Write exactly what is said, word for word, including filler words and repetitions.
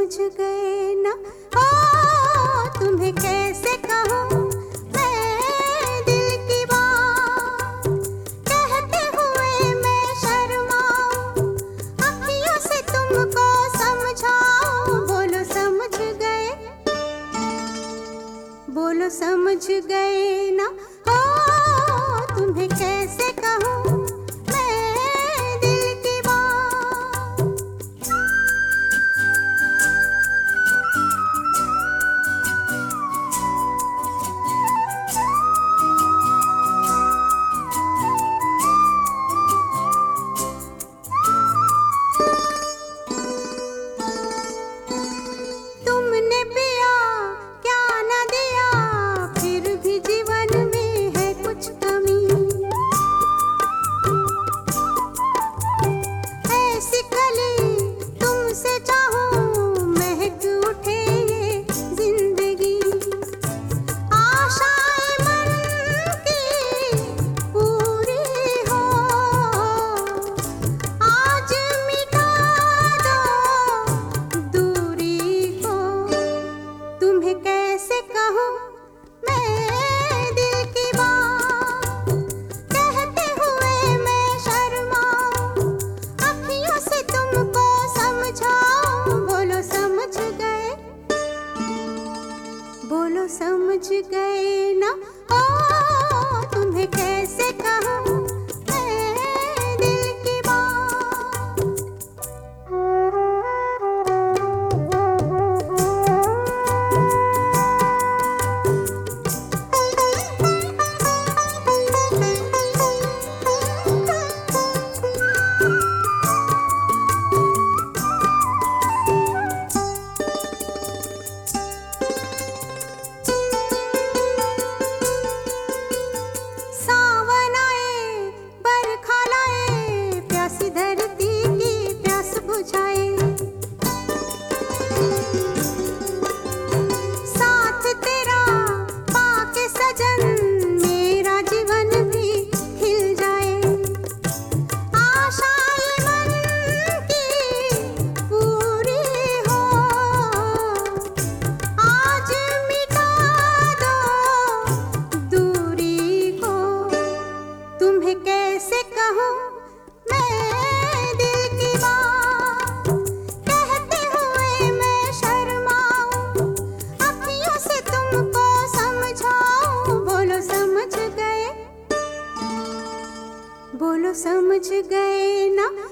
गए ना। ओ तुम्हें कैसे कहूँ मैं दिल की बात, कहते हुए मैं शर्माऊं, अखियों से तुमको समझाऊं। बोलो समझ गए, बोलो समझ गए ना। ओ तुम्हें कैसे कहूँ मैं दिल की बात। तुमने पिया क्या न दिया, फिर भी जीवन में है कुछ कमी। ऐसी कली तुमसे चाहूं, महक उठे ये जिंदगी। आशाएं मन की पूरी हो, आज मिटा दो दूरी को। तुम्हें कैसे कहूँ मैं दिल की बात, कहते हुए मैं शर्माऊं, अखियों से तुमको समझाऊं। बोलो समझ गए, बोलो समझ गए ना। ओ तुम्हें कैसे कहूँ मैं दिल की बात। सावन आए, बरखा लाए, प्यासी धरती की प्यास बुझाए। साथ तेरा पाके सजन, मेरा जीवन भी खिल जाए। आशाएं मन की पूरी हो, आज मिटा दो दूरी को। तुम्हें कैसे कहूँ मैं दिल की बात, कहते हुए मैं शर्माऊं, अखियों से तुमको समझाऊं। बोलो समझ गए, बोलो समझ गए ना।